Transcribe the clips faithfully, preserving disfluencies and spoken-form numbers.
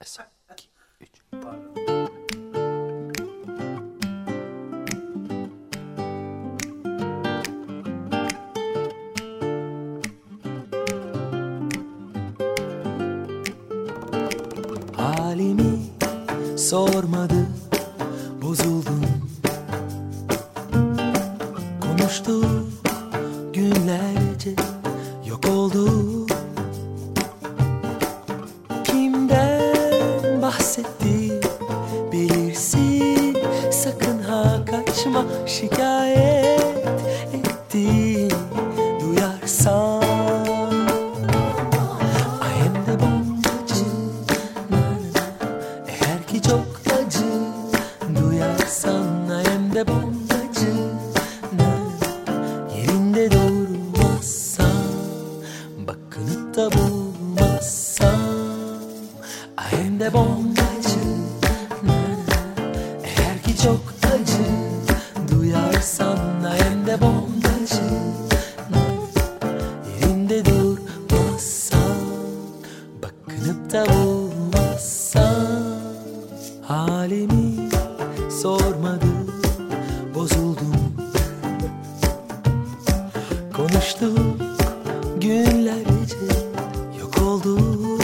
Son, iki, üç. Halimi sormadı, bozuldum. Konuştu günlerce, yok oldu. Kimden bahsetti bilirsin, sakın ha kaçma, şikayet etti duyarsan. Ay hem de bombacı, eğer ki çok acı duyarsan. Ay hem de bombacı, yerinde durmazsan, bakınıp da bulmazsan. Ay hem de bombacı, eğer ki çok acı duyarsan. Ay hem de bombacı, yerinde durmazsan, bakınıp da bulmazsan. Halimi sormadı, bozuldum. Konuştuk günlerce, yok oldu.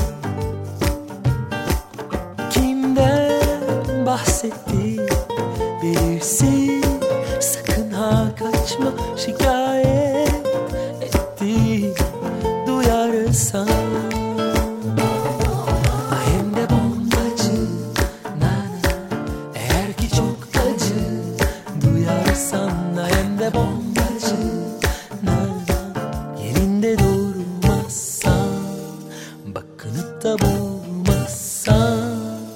Kimden bahsetti bilirsin, sakın ha kaçma, şikayet etti duyarsan. Ay hem de bombacı, eğer ki çok acı duyarsan. Ay hem de bombacı, yerinde durmazsan, bakınıp da bulmazsan.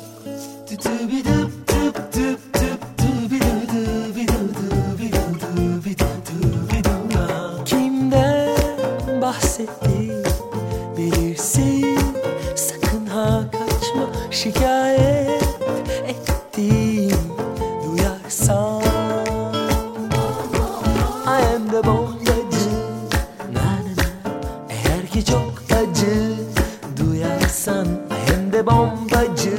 Kimden bahsetti bilirsin, sakın ha kaçma, şikayet etti duyarsan. Ay hem de bombacı, eğer ki çok acı duyarsan. Ay hem de bombacı,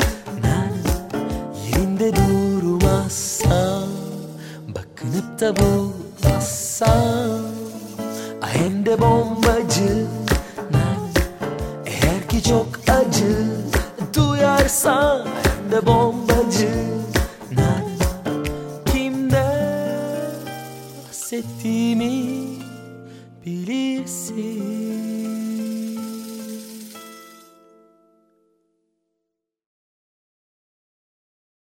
yerinde durmazsan, bakınıp da bulmazsan. Ay hem de bombacı, eğer ki çok acı duyarsan. Ay hem de bombacı, kimden bahsettiğimi